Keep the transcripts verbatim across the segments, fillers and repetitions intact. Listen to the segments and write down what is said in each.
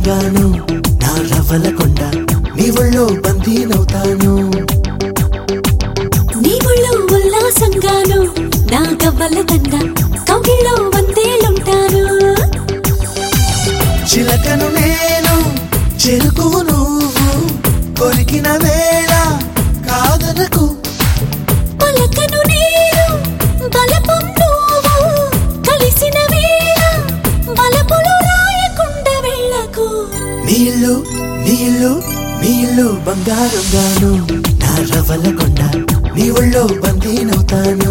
గాను నా రవ్వల కొండ నీ ఒళ్ళో బందీనవుతాను నీ ఒళ్ళో ఉల్లాసంగాను నా గవ్వల దండ కౌగిల్లో వందేలుంటాను చిలకను నేను చెరుకువు నువ్వు కొరికిన వేళ కాదనకు పలకను నేను బలపం నువ్వు కలిసిన వేళ బలపులు రాయకుండా వెళ్ళకు నీళ్ళు నీళ్ళు నీళ్ళు బంగారం గాను నా రవ్వల కొండ నీ ఒళ్ళో బందీనవుతాను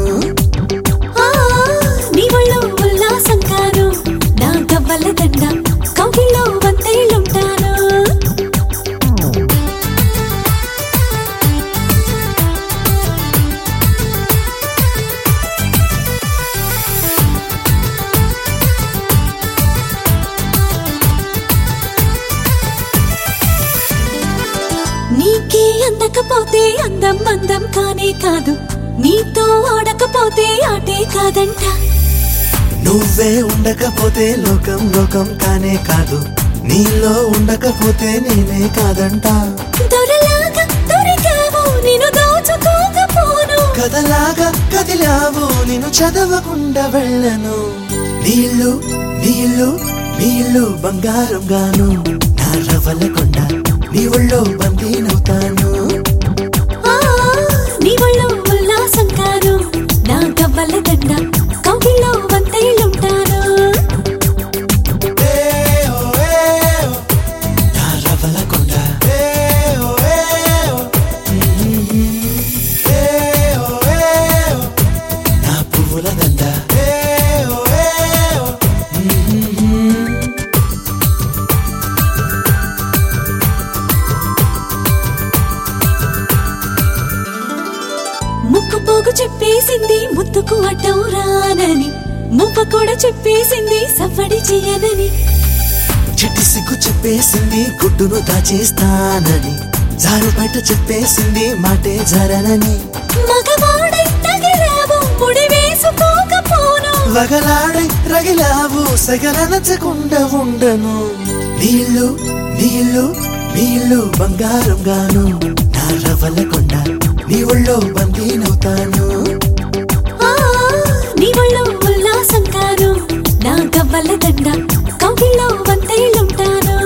నీ ఒళ్ళో ఉల్లాసంగాను నా గవ్వల దండ కౌగిల్లో వందేలుంటాను నీకే అందకపోతే అందం అందం కానే కాదు నీతో ఆడకపోతే ఆటే కాదంట నువ్వే ఉండకపోతే లోకం లోకం కానే కాదు నీలో ఉండకపోతే నేనే కాదంట దొరలాగా దొరికావు నిన్ను దోచుకోకపోను కథలాగా కదిలావు నిన్ను చదవకుండా వెళ్ళను నీళ్ళు నీళ్ళు నీళ్ళు బంగారం గాను నా రవ్వల కొండ నీ ఒళ్ళో బందీనవుతాను నీ ఒళ్ళో ఉల్లాసం కాను నా గవ్వల దండ కౌగిల్లో వందేలుంటాను నా రవ్వల కొండ నా పువ్వుల దండ ముక్కు పోగు చెప్పేసింది ముద్దుకు అడ్డం రానని ముప్ప కూడా చెప్పేసింది సవ్వడి చేయనని చిట్టి సిగ్గు చెప్పేసింది గుడ్డును దాచేస్తానని జారు బయట చెప్పేసింది మాటే జరనని మగవాడై తగిలావు ముడి వేసుకోకపోను వగలాడై రగిలావు సగలనచకుండా ఉండను నీళ్ళు నీళ్ళు నీళ్ళు బంగారం గాను నా రవ్వల కొండ నీ ఒళ్ళో బందీనవుతాను నీ ఒళ్ళో ఉల్లాసం కాను నా గవ్వల దండ కౌగిల్లో వందేలుంటాను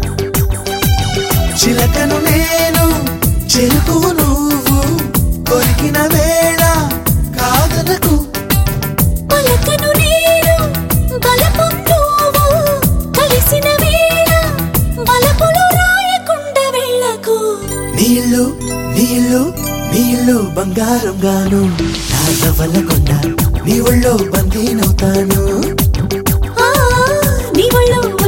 చిలకను నేను చెరుకువు నువ్వు కొరికిన వేళ కాదనకు పలకను నేను బలపం నువ్వు కలిసిన వేళ బలపులు రాయకుండా వెళ్ళకు నీళ్ళు నీళ్ళు నీళ్ళు బంగారం గాను నా రవ్వల కొండ నీ ఒళ్ళో బందీనవుతాను నీ ఒళ్ళో